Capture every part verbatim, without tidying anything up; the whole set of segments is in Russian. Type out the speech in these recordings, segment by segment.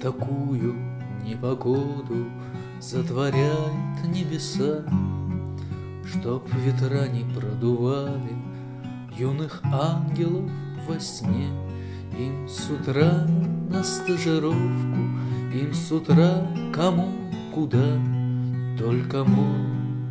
такую непогоду затворяет небеса, чтоб ветра не продували юных ангелов во сне. Им с утра на стажировку, им с утра кому куда, только мой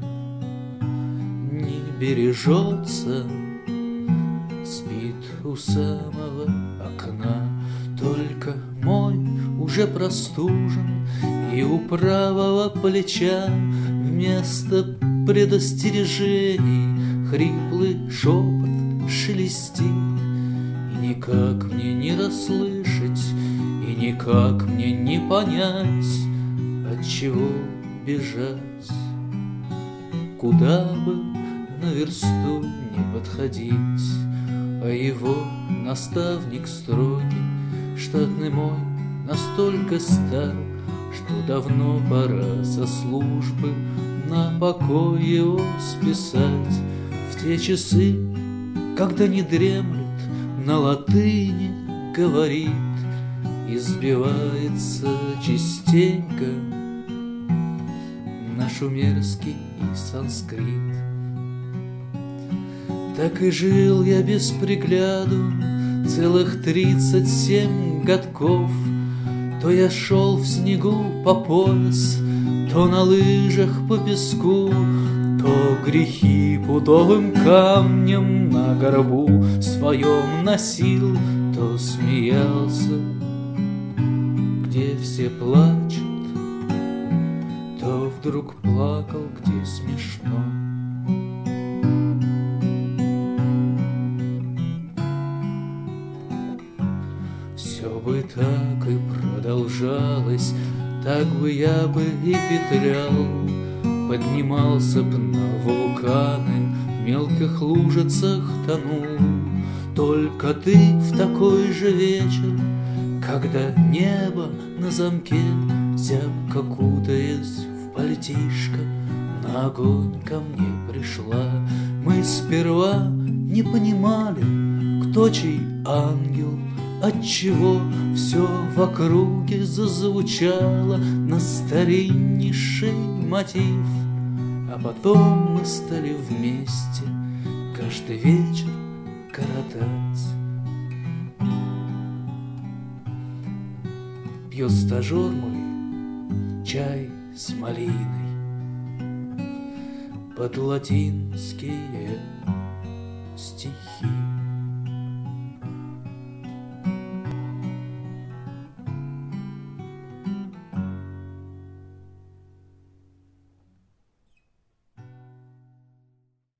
не бережется, спит у самого окна. Только мой уже простужен, и у правого плеча вместо предостережений хриплый шепот шелестит. И никак мне не расслышать, и никак мне не понять, от чего бежать, куда бы на версту не подходить. А его наставник строгий, штатный мой, настолько стар, что давно пора со службы на покой его списать. В те часы, когда не дремлет, на латыни говорит и сбивается частенько на шумерский и санскрит. Так и жил я без пригляду целых тридцать семь годков. То я шел в снегу по пояс, то на лыжах по песку, то грехи пудовым камнем на горбу своем носил, то смеялся, где все плачут, то вдруг плакал, где смешно. Все бы так и продолжалось, так бы я бы и петлял, поднимался б на вулканы, в мелких лужицах тонул. Только ты в такой же вечер, когда небо на замке, зябко кутаясь в пальтишко, на огонь ко мне пришла. Мы сперва не понимали, кто чей ангел, отчего все в округе зазвучало на стариннейший мотив. А потом мы стали вместе каждый вечер коротать. Пьет стажер мой чай с малиной под латинские стихи.